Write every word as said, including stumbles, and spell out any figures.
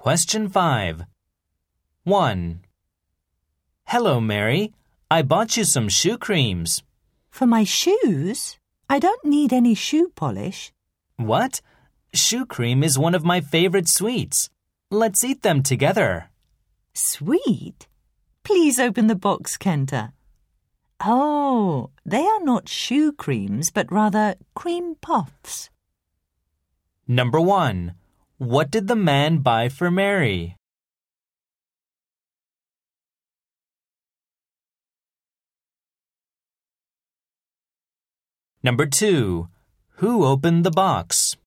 Question five. one. Hello, Mary. I bought you some shoe creams. For my shoes? I don't need any shoe polish. What? Shoe cream is one of my favorite sweets. Let's eat them together. Sweet? Please open the box, Kenta. Oh, they are not shoe creams, but rather cream puffs. Number one. What did the man buy for Mary? Number two. Who opened the box?